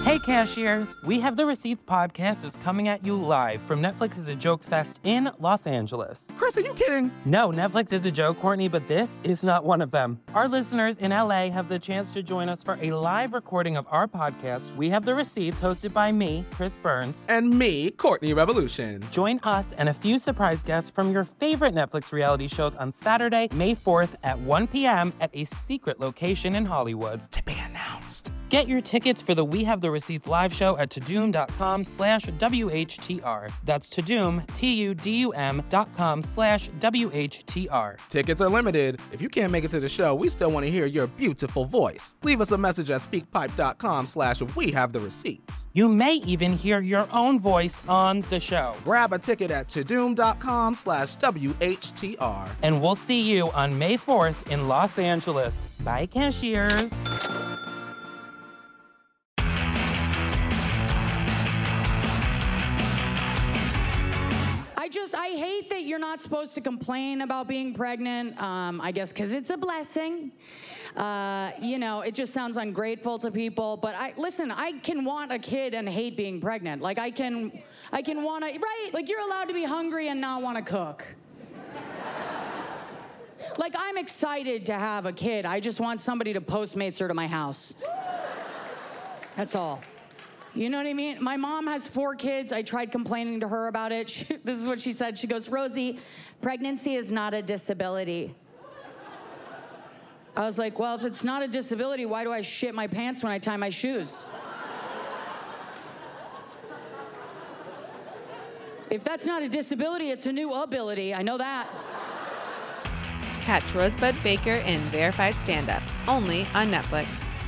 Hey, cashiers! We Have the Receipts podcast is coming at you live from Netflix's A Joke Fest in Los Angeles. Chris, are you kidding? No, Netflix is a joke, Courtney, but this is not one of them. Our listeners in LA have the chance to join us for a live recording of our podcast, We Have the Receipts, hosted by me, Chris Burns. And me, Courtney Revolution. Join us and a few surprise guests from your favorite Netflix reality shows on Saturday, May 4th at 1 p.m. at a secret location in Hollywood. To be announced. Get your tickets for the We Have the Receipts live show at tudum.com/WHTR. That's Tudum, TUDUM.com/WHTR. Tickets are limited. If you can't make it to the show, we still want to hear your beautiful voice. Leave us a message at speakpipe.com/We Have the Receipts. You may even hear your own voice on the show. Grab a ticket at tudum.com/WHTR. And we'll see you on May 4th in Los Angeles. Bye, cashiers. I hate that you're not supposed to complain about being pregnant, I guess because it's a blessing. It just sounds ungrateful to people. But listen, I can want a kid and hate being pregnant. Like I can want to, right? Like you're allowed to be hungry and not want to cook. Like I'm excited to have a kid. I just want somebody to Postmates her to my house. That's all. You know what I mean? My mom has 4 kids. I tried complaining to her about it. This is what she said. She goes, Rosie, pregnancy is not a disability. I was like, well, if it's not a disability, why do I shit my pants when I tie my shoes? If that's not a disability, it's a new ability. I know that. Catch Rosebud Baker in Verified Stand-Up, only on Netflix.